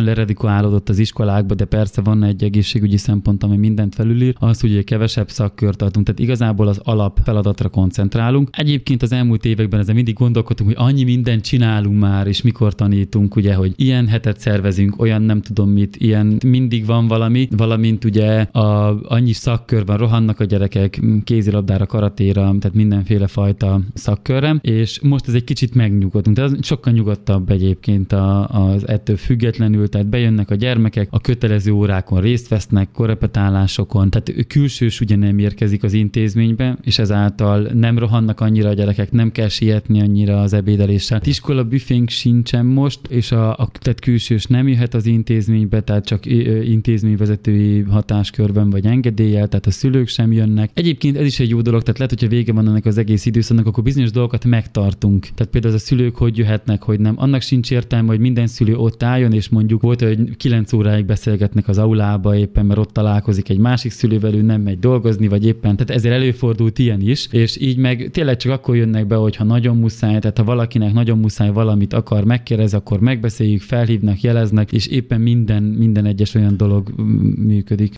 nagyon leredikálódott az iskolákba, de persze van egy egészségügyi szempont, ami mindent felülír, az, hogy kevesebb szakkört tartunk. Tehát igazából az alap feladatra koncentrálunk. Egyébként az elmúlt években ezen mindig gondolkodtunk, hogy annyi mindent csinálunk már, és mikor tanítunk, ugye, hogy ilyen hetet szervezünk, olyan nem tudom mit, ilyen mindig van valami, valamint ugye annyi szakkör van, rohannak a gyerekek kézilabdára, karatéra, tehát mindenféle fajta szakkörre, és most ez egy kicsit megnyugodtunk. Tehát az sokkal nyugodtabb egyébként az ettől függetlenül, tehát bejönnek a gyermekek, a kötelező órákon részt vesznek, korrepetálásokon, tehát külsős ugye nem érkezik az intézménybe, és ezáltal nem rohannak annyira a gyerekek, nem kell sietni annyira az ebédeléssel. Iskola büfénk sincsen most, és tehát külsős nem jöhet az intézménybe, tehát csak intézményvezetői hatáskörben vagy engedéllyel, tehát a szülők sem jönnek. Egyébként ez is egy jó dolog, tehát lehet, hogyha vége van ennek az egész időszaknak, akkor bizonyos dolgokat megtartunk. Tehát például az a szülők hogy jöhetnek, hogy nem. Annak sincs értelme, hogy minden szülő ott álljon, és mondjuk volt, hogy 9 óráig beszélgetnek az aulába éppen, mert ott találkozik egy másik szülővel, ő nem megy dolgozni, vagy éppen. Tehát ezért előfordult ilyen is, és így meg tényleg csak akkor jönnek be, hogyha nagyon muszáj, tehát ha valakinek nagyon muszáj valamit akar, megkérdez, akkor megbeszéljük, felhívnak, jeleznek, és éppen minden egyes olyan dolog működik.